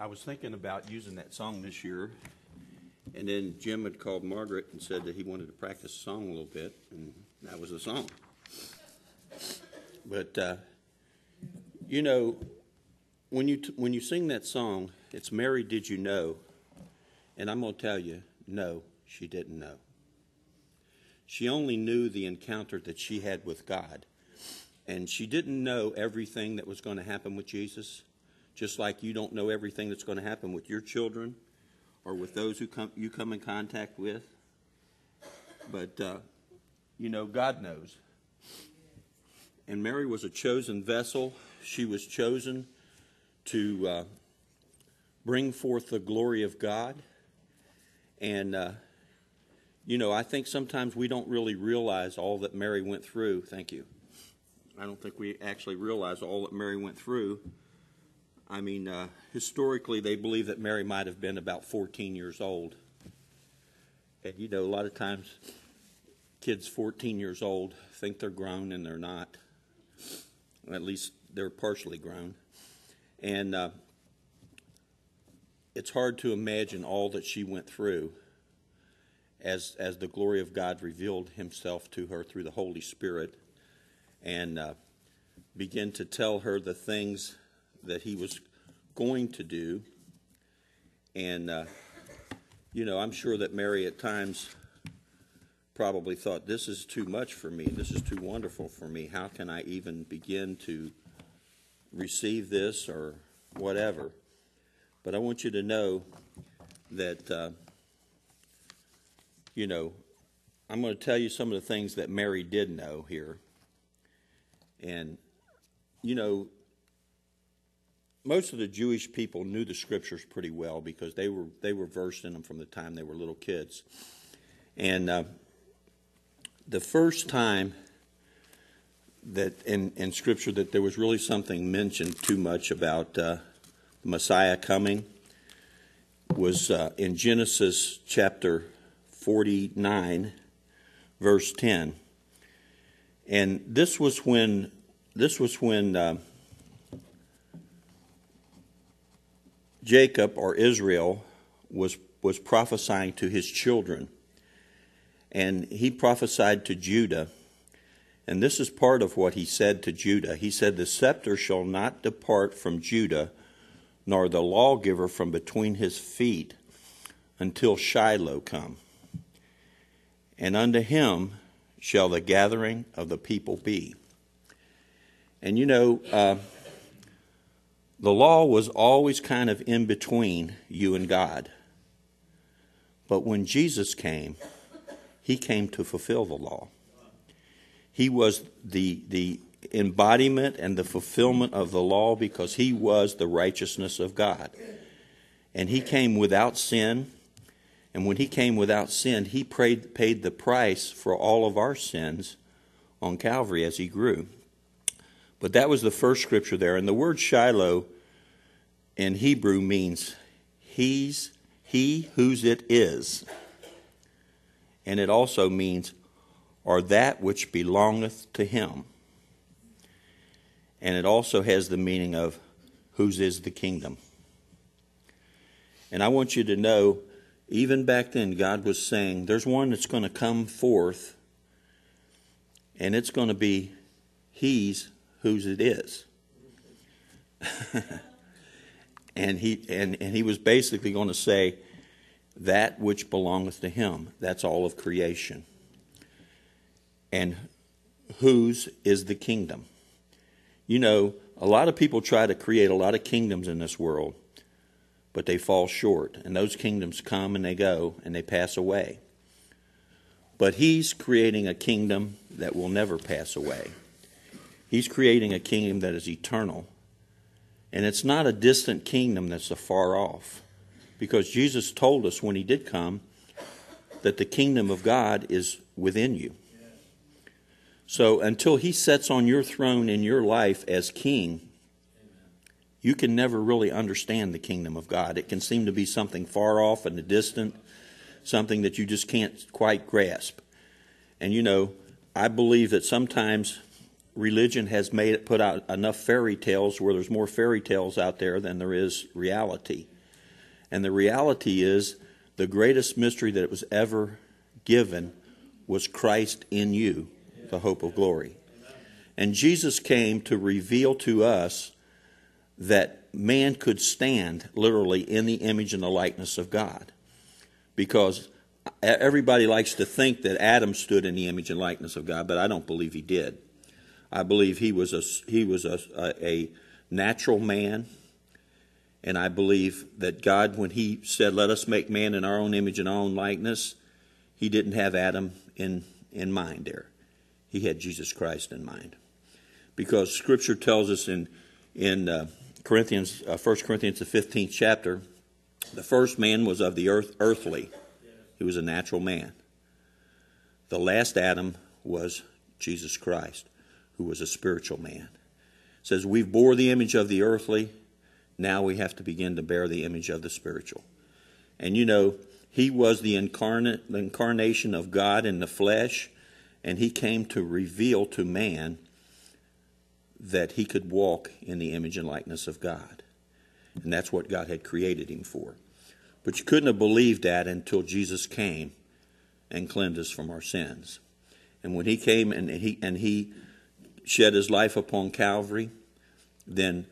I was thinking about using that song this year, and then Jim had called Margaret and said that he wanted to practice the song a little bit, and that was the song. But, you know, when you sing that song, it's Mary, Did You Know? And I'm going to tell you, no, she didn't know. She only knew the encounter that she had with God. And she didn't know everything that was going to happen with Jesus, just like you don't know everything that's going to happen with your children or with those who you come in contact with. But, you know, God knows. And Mary was a chosen vessel. She was chosen to bring forth the glory of God. And, you know, I think sometimes we don't really realize all that Mary went through. Thank you. I don't think we actually realize all that Mary went through. I mean, historically, they believe that Mary might have been about 14 years old. And, you know, a lot of times kids 14 years old think they're grown and they're not. At least they're partially grown. And it's hard to imagine all that she went through as the glory of God revealed himself to her through the Holy Spirit and began to tell her the things that he was going to do. And, you know, I'm sure that Mary at times probably thought, this is too much for me. This is too wonderful for me. How can I even begin to receive this or whatever? But I want you to know that, you know, I'm going to tell you some of the things that Mary did know here. And, you know, most of the Jewish people knew the scriptures pretty well because they were versed in them from the time they were little kids. And the first time that in Scripture that there was really something mentioned too much about the Messiah coming was in Genesis chapter 49, verse 10. And this was when Jacob or Israel was prophesying to his children. And he prophesied to Judah. And this is part of what he said to Judah. He said, the scepter shall not depart from Judah, nor the lawgiver from between his feet, until Shiloh come. And unto him shall the gathering of the people be. And you know, the law was always kind of in between you and God. But when Jesus came, he came to fulfill the law. He was the embodiment and the fulfillment of the law because he was the righteousness of God. And he came without sin. And when he came without sin, he paid the price for all of our sins on Calvary as he grew. But that was the first scripture there. And the word Shiloh in Hebrew means he whose it is. And it also means, or that which belongeth to him. And it also has the meaning of whose is the kingdom. And I want you to know, even back then, God was saying, there's one that's going to come forth, and it's going to be he's whose it is. and he was basically going to say, that which belongeth to him. That's all of creation. And whose is the kingdom? You know, a lot of people try to create a lot of kingdoms in this world, but they fall short. And those kingdoms come and they go and they pass away. But he's creating a kingdom that will never pass away. He's creating a kingdom that is eternal. And it's not a distant kingdom that's afar off. Because Jesus told us when he did come that the kingdom of God is within you. So until he sits on your throne in your life as king, you can never really understand the kingdom of God. It can seem to be something far off and distant, something that you just can't quite grasp. And you know, I believe that sometimes religion has put out enough fairy tales where there's more fairy tales out there than there is reality. And the reality is the greatest mystery that was ever given was Christ in you, the hope of glory. And Jesus came to reveal to us that man could stand literally in the image and the likeness of God. Because everybody likes to think that Adam stood in the image and likeness of God, but I don't believe he did. I believe he was a natural man, and I believe that God, when he said, let us make man in our own image and our own likeness, he didn't have Adam in mind there. He had Jesus Christ in mind. Because Scripture tells us in 1 Corinthians, the 15th chapter, the first man was of the earthly. He was a natural man. The last Adam was Jesus Christ, who was a spiritual man. It says, we've bore the image of the earthly, now we have to begin to bear the image of the spiritual. And you know, he was the incarnation of God in the flesh, and he came to reveal to man that he could walk in the image and likeness of God. And that's what God had created him for. But you couldn't have believed that until Jesus came and cleansed us from our sins. And when he came and he shed his life upon Calvary, then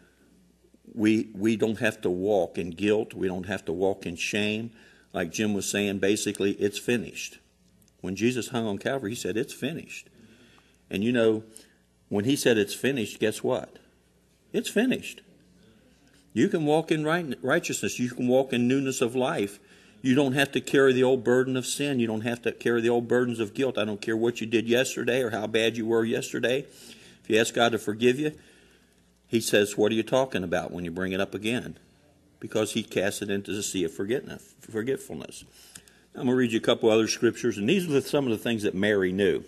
we don't have to walk in guilt. We don't have to walk in shame. Like Jim was saying, basically, it's finished. When Jesus hung on Calvary, he said, it's finished. And you know, when he said it's finished, guess what? It's finished. You can walk in righteousness. You can walk in newness of life. You don't have to carry the old burden of sin. You don't have to carry the old burdens of guilt. I don't care what you did yesterday or how bad you were yesterday. If you ask God to forgive you, he says, what are you talking about when you bring it up again? Because he casts it into the sea of forgetfulness. I'm going to read you a couple other scriptures, and these are some of the things that Mary knew.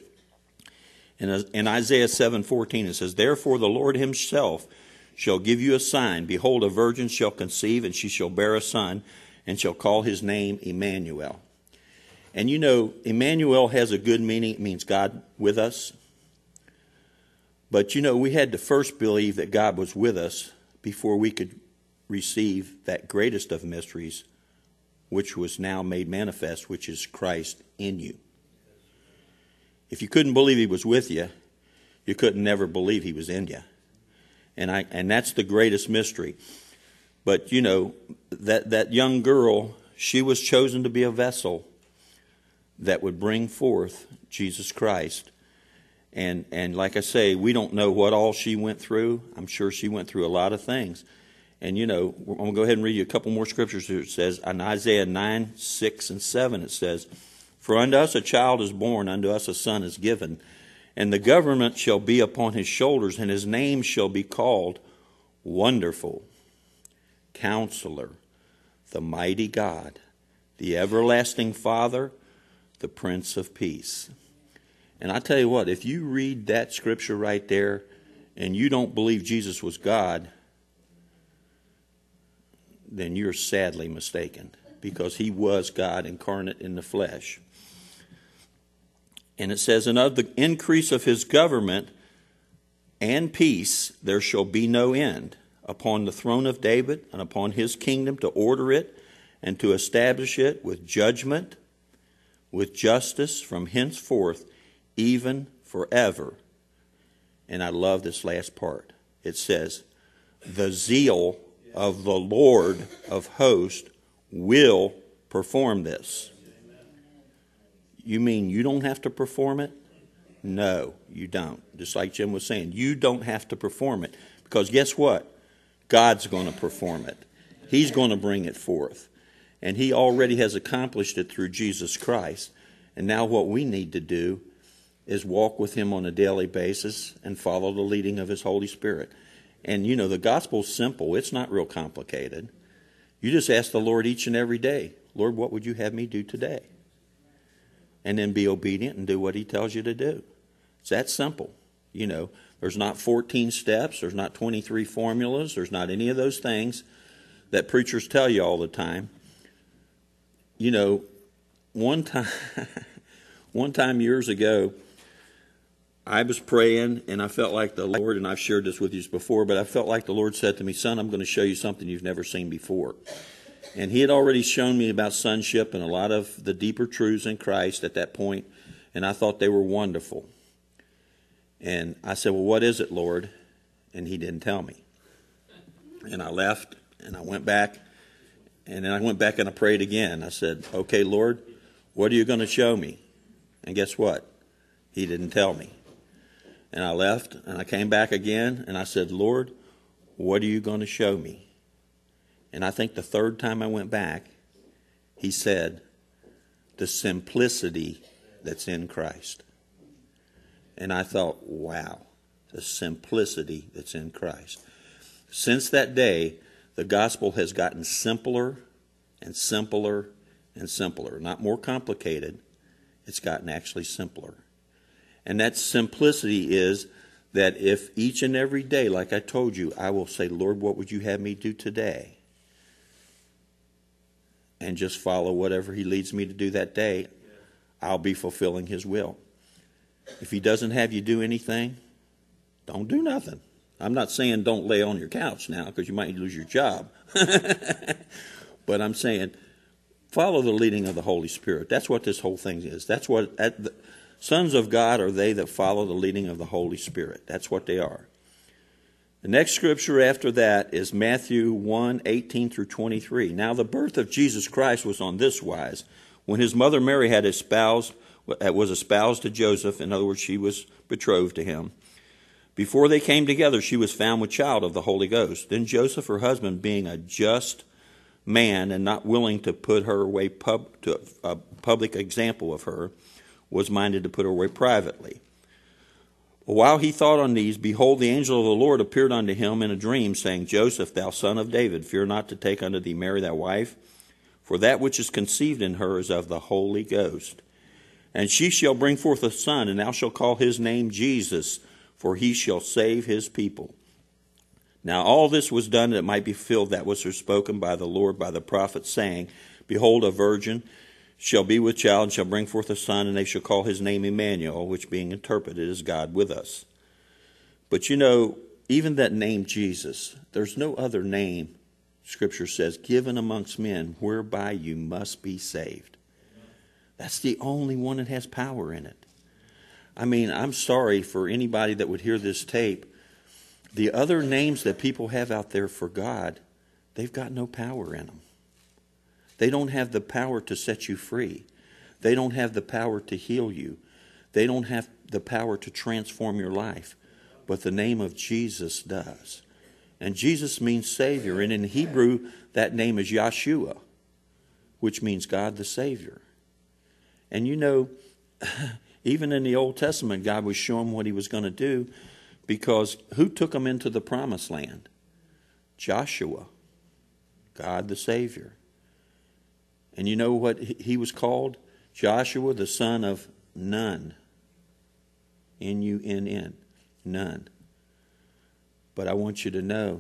In Isaiah 7:14, it says, therefore the Lord himself shall give you a sign. Behold, a virgin shall conceive, and she shall bear a son, and shall call his name Emmanuel. And you know, Emmanuel has a good meaning. It means God with us. But you know, we had to first believe that God was with us before we could receive that greatest of mysteries, which was now made manifest, which is Christ in you. If you couldn't believe he was with you, you couldn't never believe he was in you. And that's the greatest mystery. But you know, that young girl, she was chosen to be a vessel that would bring forth Jesus Christ. And like I say, we don't know what all she went through. I'm sure she went through a lot of things. And you know, I'm going to go ahead and read you a couple more scriptures here. It says in Isaiah 9:6-7, it says, for unto us a child is born, unto us a son is given, and the government shall be upon his shoulders, and his name shall be called Wonderful, Counselor, the Mighty God, the Everlasting Father, the Prince of Peace. And I tell you what, if you read that scripture right there and you don't believe Jesus was God, then you're sadly mistaken, because he was God incarnate in the flesh. And it says, and of the increase of his government and peace there shall be no end, upon the throne of David and upon his kingdom, to order it and to establish it with judgment, with justice from henceforth, even forever. And I love this last part. It says, the zeal of the Lord of hosts will perform this. You mean you don't have to perform it? No, you don't. Just like Jim was saying, you don't have to perform it. Because guess what? God's going to perform it. He's going to bring it forth. And he already has accomplished it through Jesus Christ. And now what we need to do is walk with him on a daily basis and follow the leading of his Holy Spirit. And you know, the gospel's simple. It's not real complicated. You just ask the Lord each and every day, Lord, what would you have me do today? And then be obedient and do what he tells you to do. It's that simple. You know, there's not 14 steps. There's not 23 formulas. There's not any of those things that preachers tell you all the time. You know, one time years ago, I was praying, and I felt like the Lord, and I've shared this with you before, but I felt like the Lord said to me, son, I'm going to show you something you've never seen before. And he had already shown me about sonship and a lot of the deeper truths in Christ at that point, and I thought they were wonderful. And I said, well, what is it, Lord? And he didn't tell me. And I left, and I went back, and then I went back and I prayed again. I said, okay, Lord, what are you going to show me? And guess what? He didn't tell me. And I left, and I came back again, and I said, Lord, what are you going to show me? And I think the third time I went back, he said, the simplicity that's in Christ. And I thought, wow, the simplicity that's in Christ. Since that day, the gospel has gotten simpler and simpler and simpler. Not more complicated. It's gotten actually simpler. And that simplicity is that if each and every day, like I told you, I will say, Lord, what would you have me do today? And just follow whatever he leads me to do that day, I'll be fulfilling his will. If he doesn't have you do anything, don't do nothing. I'm not saying don't lay on your couch now because you might lose your job. But I'm saying follow the leading of the Holy Spirit. That's what this whole thing is. That's what sons of God are they that follow the leading of the Holy Spirit. That's what they are. The next scripture after that is Matthew 1:18 through 23. Now the birth of Jesus Christ was on this wise. When his mother Mary was espoused to Joseph, in other words, she was betrothed to him. Before they came together, she was found with child of the Holy Ghost. Then Joseph, her husband, being a just man and not willing to put her away to a public example of her, was minded to put her away privately. While he thought on these, behold, the angel of the Lord appeared unto him in a dream, saying, Joseph, thou son of David, fear not to take unto thee Mary thy wife, for that which is conceived in her is of the Holy Ghost. And she shall bring forth a son, and thou shalt call his name Jesus, for he shall save his people. Now all this was done that it might be fulfilled that was spoken by the Lord by the prophet, saying, Behold, a virgin shall be with child, and shall bring forth a son, and they shall call his name Emmanuel, which being interpreted is God with us. But you know, even that name Jesus, there's no other name, Scripture says, given amongst men whereby you must be saved. That's the only one that has power in it. I mean, I'm sorry for anybody that would hear this tape. The other names that people have out there for God, they've got no power in them. They don't have the power to set you free. They don't have the power to heal you. They don't have the power to transform your life. But the name of Jesus does. And Jesus means Savior. And in Hebrew, that name is Yahshua, which means God the Savior. And you know, even in the Old Testament, God was showing what he was going to do, because who took him into the promised land? Joshua, God the Savior. And you know what he was called? Joshua, the son of Nun. N-U-N-N. None. But I want you to know,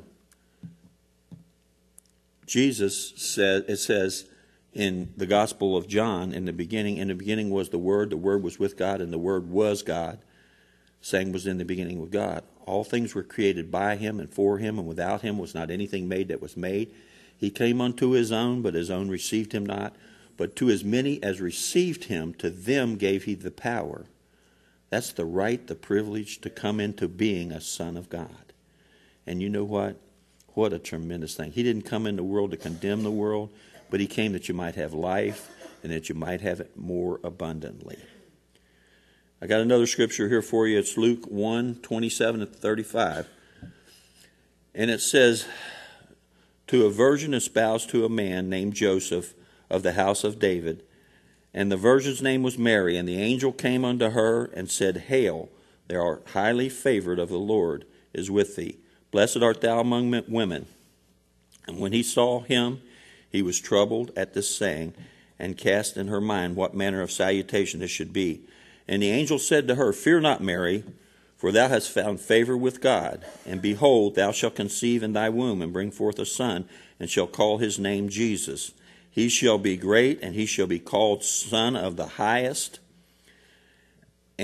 Jesus said, it says in the Gospel of John, in the beginning was the Word was with God, and the Word was God. Same was in the beginning with God. All things were created by him and for him, and without him was not anything made that was made. He came unto his own, but his own received him not. But to as many as received him, to them gave he the power. That's the right, the privilege to come into being a son of God. And you know what? What a tremendous thing. He didn't come in the world to condemn the world, but he came that you might have life and that you might have it more abundantly. I got another scripture here for you. It's Luke 1:27-35. And it says, to a virgin espoused to a man named Joseph of the house of David, and the virgin's name was Mary, and the angel came unto her and said, Hail, thou art highly favored of the Lord is with thee. Blessed art thou among women. And when he saw him, he was troubled at this saying, and cast in her mind what manner of salutation this should be. And the angel said to her, Fear not, Mary, for thou hast found favor with God. And behold, thou shalt conceive in thy womb, and bring forth a son, and shall call his name Jesus. He shall be great, and he shall be called Son of the Highest. And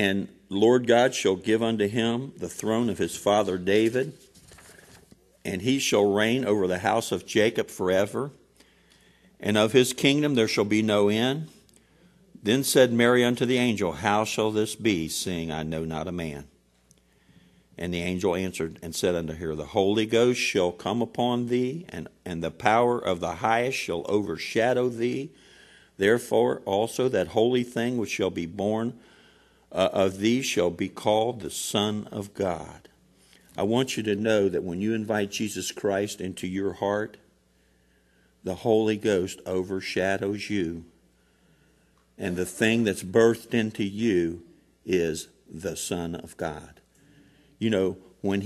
Lord God shall give unto him the throne of his father David, and he shall reign over the house of Jacob forever, and of his kingdom there shall be no end. Then said Mary unto the angel, How shall this be, seeing I know not a man? And the angel answered and said unto her, The Holy Ghost shall come upon thee, and the power of the highest shall overshadow thee. Therefore also that holy thing which shall be born of thee shall be called the Son of God. I want you to know that when you invite Jesus Christ into your heart, the Holy Ghost overshadows you. And the thing that's birthed into you is the Son of God. You know, when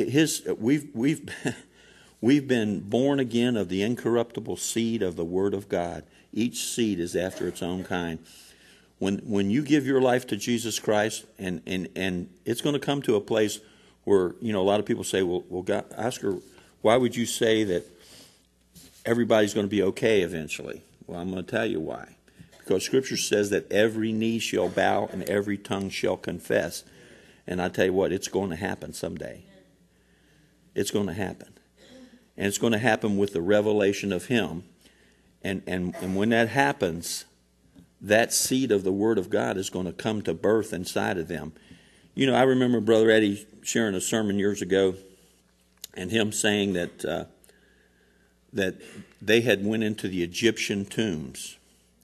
we've been born again of the incorruptible seed of the Word of God. Each seed is after its own kind. When you give your life to Jesus Christ, and it's going to come to a place where, you know, a lot of people say, well, God, Oscar, why would you say that everybody's going to be okay eventually? Well, I'm going to tell you why. Because Scripture says that every knee shall bow and every tongue shall confess. And I tell you what, it's going to happen someday. It's going to happen. And it's going to happen with the revelation of Him. And when that happens, that seed of the Word of God is going to come to birth inside of them. You know, I remember Brother Eddie sharing a sermon years ago, and him saying that that they had went into the Egyptian tombs,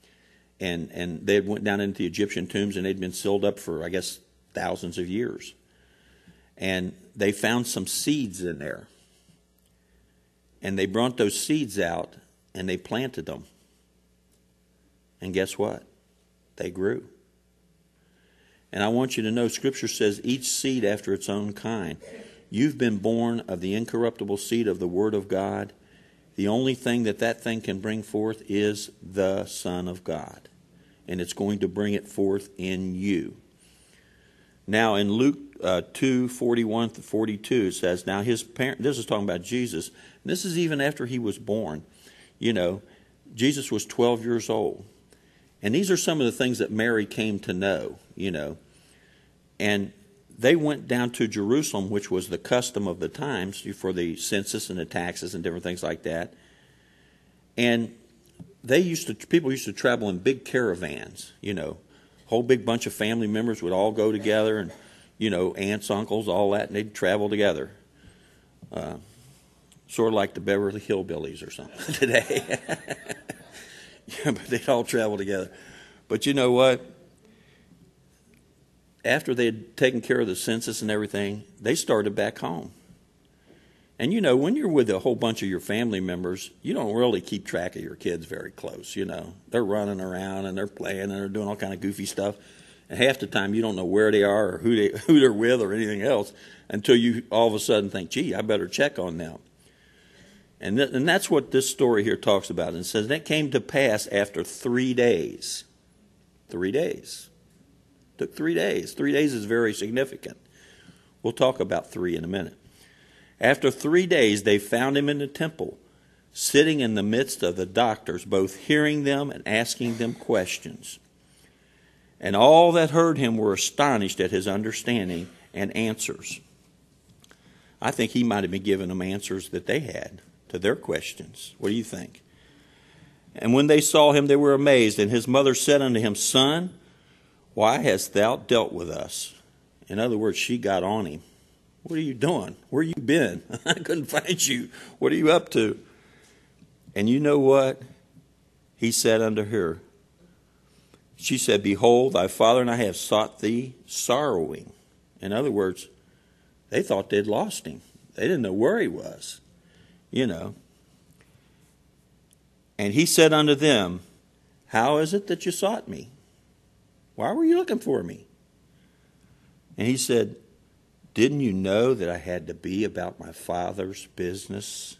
and they went down into the Egyptian tombs, and they'd been sealed up for, I guess, thousands of years. And they found some seeds in there, and they brought those seeds out, and they planted them. And guess what? They grew. And I want you to know, Scripture says each seed after its own kind. You've been born of the incorruptible seed of the Word of God. The only thing that thing can bring forth is the Son of God. And it's going to bring it forth in you. Now in Luke 2:41-42, it says, now his parents, this is talking about Jesus, and this is even after he was born. You know, Jesus was 12 years old. And these are some of the things that Mary came to know, you know. And they went down to Jerusalem, which was the custom of the times for the census and the taxes and different things like that. And people used to travel in big caravans, you know. A whole big bunch of family members would all go together, and, you know, aunts, uncles, all that, and they'd travel together. Sort of like the Beverly Hillbillies or something today. Yeah, but they'd all travel together. But you know what? After they had taken care of the census and everything, they started back home. And you know, when you're with a whole bunch of your family members, you don't really keep track of your kids very close, you know. They're running around and they're playing and they're doing all kind of goofy stuff. And half the time you don't know where they are or who they're with or anything else until you all of a sudden think, gee, I better check on them. And that's what this story here talks about. And it says, that came to pass after 3 days. 3 days. Took 3 days. 3 days is very significant. We'll talk about 3 in a minute. After 3 days, they found him in the temple, sitting in the midst of the doctors, both hearing them and asking them questions. And all that heard him were astonished at his understanding and answers. I think he might have been giving them answers that they had to their questions. What do you think? And when they saw him, they were amazed. And his mother said unto him, Son, why hast thou dealt with us? In other words, she got on him. What are you doing? Where you been? I couldn't find you. What are you up to? And you know what? He said unto her, she said, Behold, thy father and I have sought thee sorrowing. In other words, they thought they'd lost him. They didn't know where he was. You know. And he said unto them, How is it that you sought me? Why were you looking for me? And he said, Didn't you know that I had to be about my Father's business?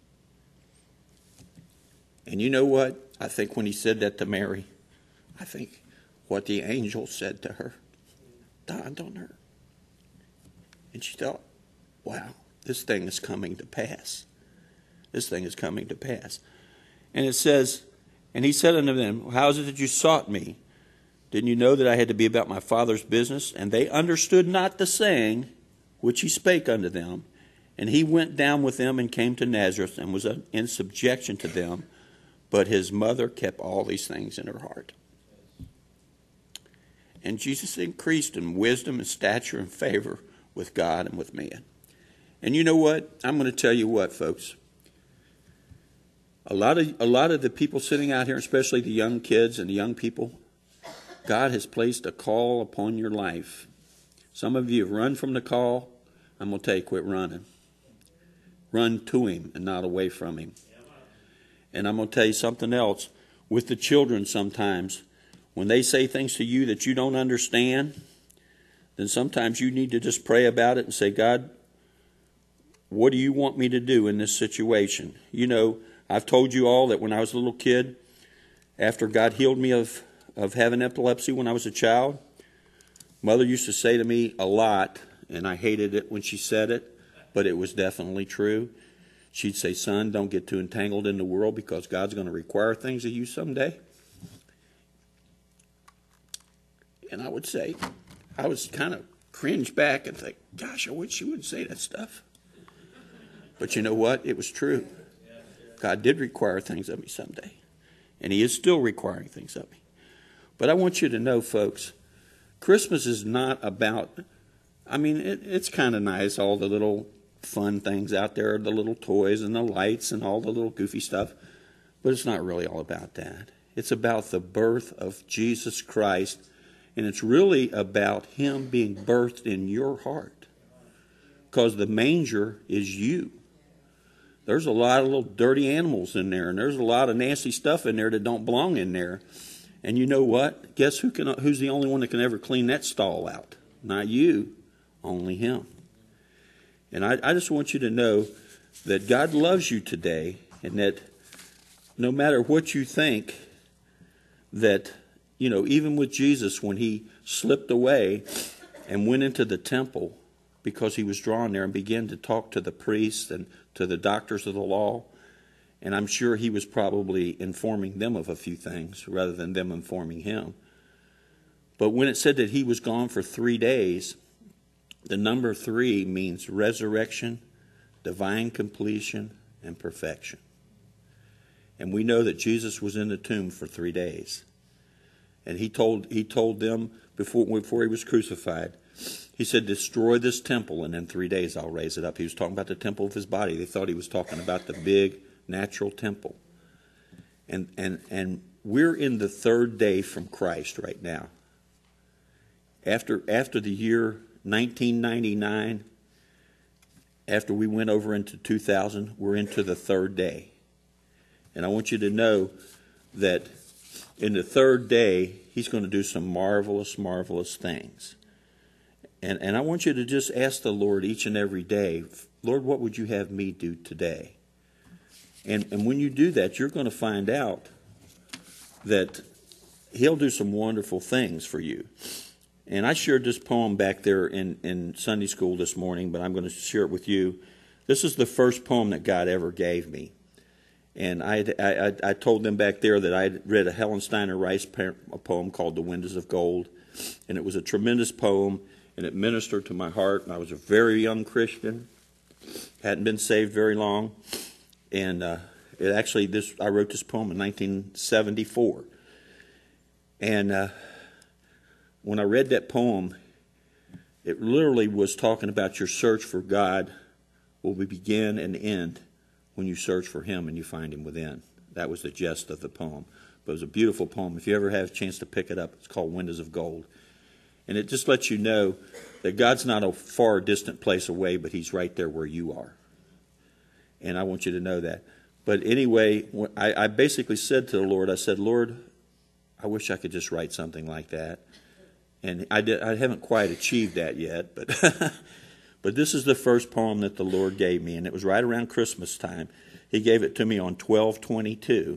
And you know what? I think when he said that to Mary, I think what the angel said to her dawned on her. And she thought, wow, this thing is coming to pass. This thing is coming to pass. And it says, and he said unto them, How is it that you sought me? Didn't you know that I had to be about my Father's business? And they understood not the saying which he spake unto them. And he went down with them and came to Nazareth and was in subjection to them. But his mother kept all these things in her heart. And Jesus increased in wisdom and stature and favor with God and with man. And you know what? I'm going to tell you what, folks. A lot of the people sitting out here, especially the young kids and the young people, God has placed a call upon your life. Some of you have run from the call. I'm going to tell you, quit running. Run to him and not away from him. And I'm going to tell you something else. With the children sometimes, when they say things to you that you don't understand, then sometimes you need to just pray about it and say, God, what do you want me to do in this situation? You know, I've told you all that when I was a little kid, after God healed me of having epilepsy when I was a child, Mother used to say to me a lot, and I hated it when she said it, but it was definitely true. She'd say, son, don't get too entangled in the world because God's going to require things of you someday. And I would say, I was kind of cringe back and think, gosh, I wish she wouldn't say that stuff. But you know what? It was true. God did require things of me someday. And he is still requiring things of me. But I want you to know, folks, Christmas is not about, it's kind of nice, all the little fun things out there, the little toys and the lights and all the little goofy stuff. But it's not really all about that. It's about the birth of Jesus Christ. And it's really about him being birthed in your heart. Because the manger is you. There's a lot of little dirty animals in there. And there's a lot of nasty stuff in there that don't belong in there. And you know what? Guess who's the only one that can ever clean that stall out? Not you, only him. And I just want you to know that God loves you today, and that no matter what you think, that, you know, even with Jesus, when he slipped away and went into the temple because he was drawn there and began to talk to the priests and to the doctors of the law, and I'm sure he was probably informing them of a few things rather than them informing him. But when it said that he was gone for 3 days, the number 3 means resurrection, divine completion, and perfection. And we know that Jesus was in the tomb for 3 days. And he told them before he was crucified, he said, destroy this temple, and in 3 days I'll raise it up. He was talking about the temple of his body. They thought he was talking about the big natural temple. And we're in the 3rd day from Christ right now. After the year 1999, after we went over into 2000, we're into the 3rd day. And I want you to know that in the 3rd day, he's going to do some marvelous, marvelous things. And I want you to just ask the Lord each and every day, Lord, what would you have me do today? And when you do that, you're going to find out that he'll do some wonderful things for you. And I shared this poem back there in Sunday school this morning, but I'm going to share it with you. This is the first poem that God ever gave me. And I told them back there that I had read a Helen Steiner Rice poem called The Windows of Gold. And it was a tremendous poem, and it ministered to my heart. And I was a very young Christian, hadn't been saved very long. And I wrote this poem in 1974. And when I read that poem, it literally was talking about your search for God will begin and end when you search for him and you find him within. That was the gist of the poem. But it was a beautiful poem. If you ever have a chance to pick it up, it's called Windows of Gold. And it just lets you know that God's not a far distant place away, but he's right there where you are. And I want you to know that. But anyway, I basically said to the Lord, I said, Lord, I wish I could just write something like that. And I haven't quite achieved that yet, but but this is the first poem that the Lord gave me, and it was right around Christmas time. He gave it to me on 12/22/74.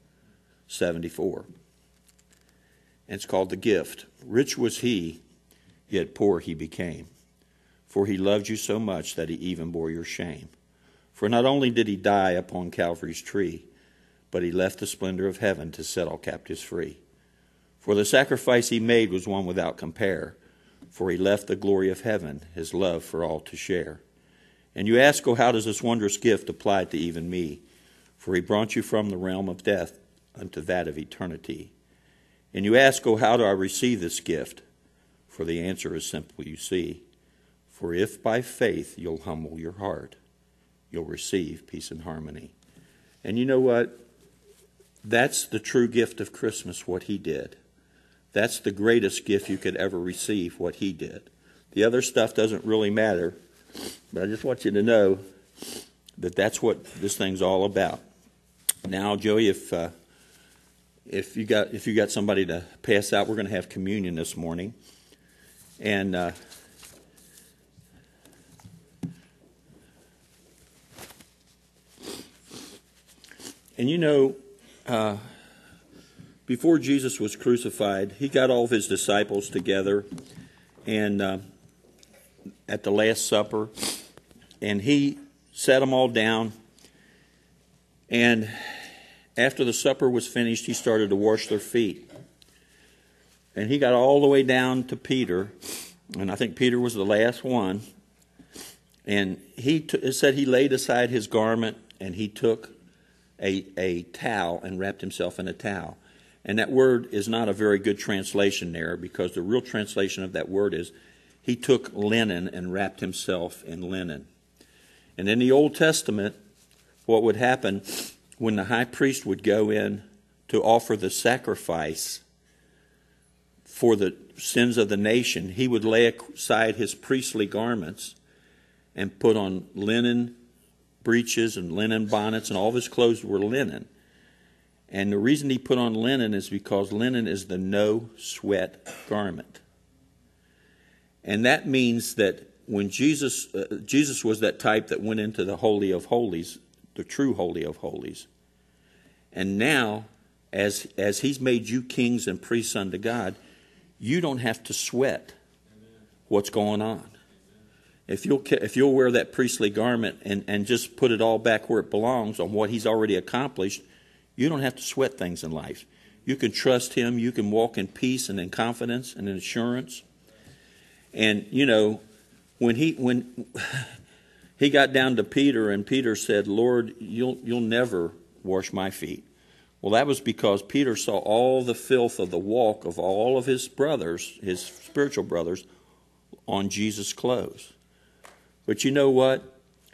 And it's called The Gift. Rich was he, yet poor he became. For he loved you so much that he even bore your shame. For not only did he die upon Calvary's tree, but he left the splendor of heaven to set all captives free. For the sacrifice he made was one without compare, for he left the glory of heaven, his love for all to share. And you ask, oh, how does this wondrous gift apply to even me? For he brought you from the realm of death unto that of eternity. And you ask, oh, how do I receive this gift? For the answer is simple, you see. For if by faith you'll humble your heart, you'll receive peace and harmony. And you know what? That's the true gift of Christmas, what he did. That's the greatest gift you could ever receive, what he did. The other stuff doesn't really matter, but I just want you to know that that's what this thing's all about. Now, Joey, if you got somebody to pass out, we're going to have communion this morning, and you know, before Jesus was crucified, he got all of his disciples together, and at the Last Supper, and he sat them all down, and after the supper was finished, he started to wash their feet. And he got all the way down to Peter, and I think Peter was the last one, and it said he laid aside his garment, and he took a towel and wrapped himself in a towel. And that word is not a very good translation there, because the real translation of that word is he took linen and wrapped himself in linen. And in the Old Testament, what would happen when the high priest would go in to offer the sacrifice for the sins of the nation, he would lay aside his priestly garments and put on linen breeches and linen bonnets, and all of his clothes were linen. And the reason he put on linen is because linen is the no-sweat garment. And that means that when Jesus was that type that went into the Holy of Holies, the true Holy of Holies. And now, as he's made you kings and priests unto God, you don't have to sweat what's going on. If you'll wear that priestly garment and just put it all back where it belongs on what he's already accomplished, you don't have to sweat things in life. You can trust him. You can walk in peace and in confidence and in assurance. And, you know, when he got down to Peter, and Peter said, Lord, you'll never wash my feet. Well, that was because Peter saw all the filth of the walk of all of his brothers, his spiritual brothers, on Jesus' clothes. But you know what?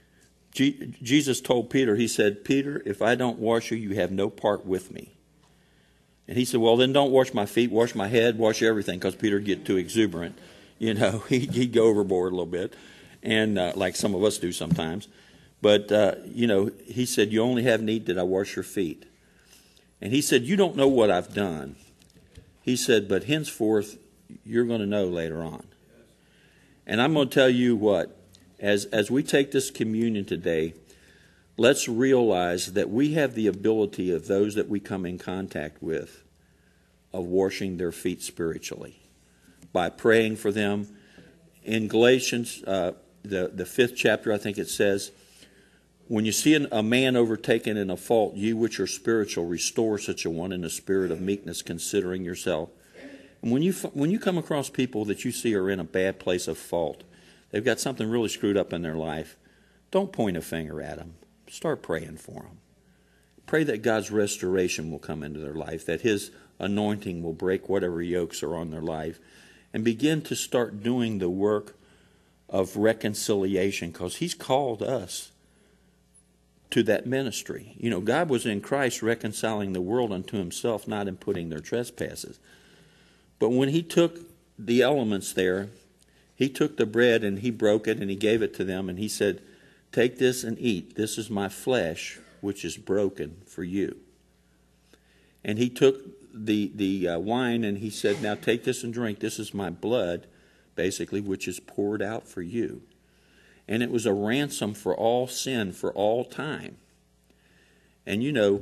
Jesus told Peter, he said, Peter, if I don't wash you, you have no part with me. And he said, well, then don't wash my feet, wash my head, wash everything, because Peter would get too exuberant. You know, he'd go overboard a little bit, and like some of us do sometimes. But, you know, he said, you only have need that I wash your feet. And he said, you don't know what I've done. He said, but henceforth, you're going to know later on. And I'm going to tell you what, as we take this communion today, let's realize that we have the ability of those that we come in contact with of washing their feet spiritually by praying for them. In Galatians, the 5th chapter, I think it says, when you see a man overtaken in a fault, you which are spiritual, restore such a one in a spirit of meekness, considering yourself. And when you come across people that you see are in a bad place of fault, they've got something really screwed up in their life, don't point a finger at them. Start praying for them. Pray that God's restoration will come into their life, that his anointing will break whatever yokes are on their life, and begin to start doing the work of reconciliation, because he's called us to that ministry. You know, God was in Christ reconciling the world unto himself, not imputing their trespasses. But when he took the elements there, he took the bread and he broke it and he gave it to them, and he said, take this and eat. This is my flesh, which is broken for you. And he took the wine and he said, now take this and drink. This is my blood, basically, which is poured out for you. And it was a ransom for all sin, for all time. And you know,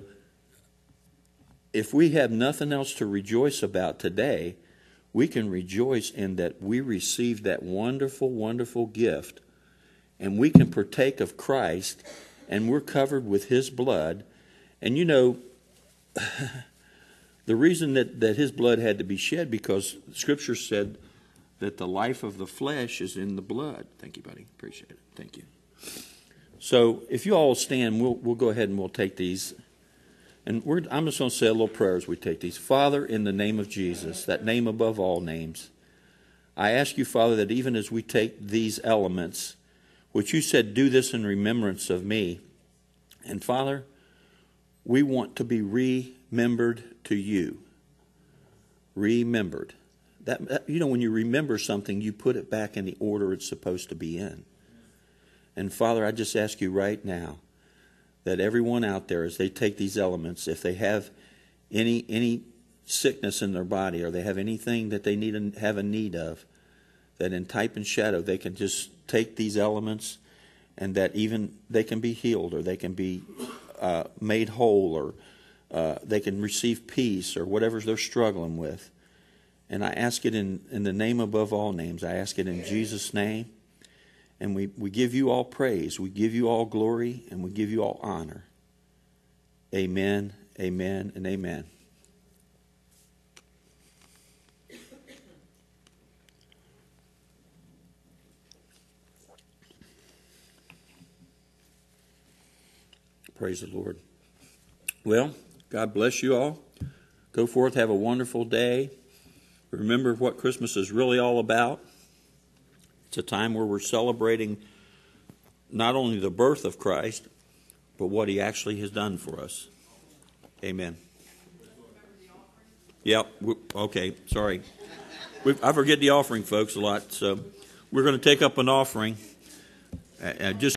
if we have nothing else to rejoice about today, we can rejoice in that we received that wonderful, wonderful gift. And we can partake of Christ, and we're covered with his blood. And you know, The reason that his blood had to be shed, because Scripture said that the life of the flesh is in the blood. Thank you, buddy. Appreciate it. Thank you. So if you all stand, we'll go ahead and we'll take these. And I'm just going to say a little prayer as we take these. Father, in the name of Jesus, that name above all names, I ask you, Father, that even as we take these elements, which you said, do this in remembrance of me. And Father, we want to be remembered to you. Remembered. That, when you remember something, you put it back in the order it's supposed to be in. And Father, I just ask you right now that everyone out there, as they take these elements, if they have any sickness in their body, or they have anything that they have a need of, that in type and shadow they can just take these elements, and that even they can be healed, or they can be made whole, or they can receive peace, or whatever they're struggling with. And I ask it in the name above all names. I ask it in Jesus' name. And we give you all praise, we give you all glory, and we give you all honor. Amen, amen, and amen. Praise the Lord. Well, God bless you all. Go forth, have a wonderful day. Remember what Christmas is really all about. It's a time where we're celebrating not only the birth of Christ, but what he actually has done for us. Amen. Yep. Okay. Sorry. I forget the offering, folks, a lot. So we're going to take up an offering. Just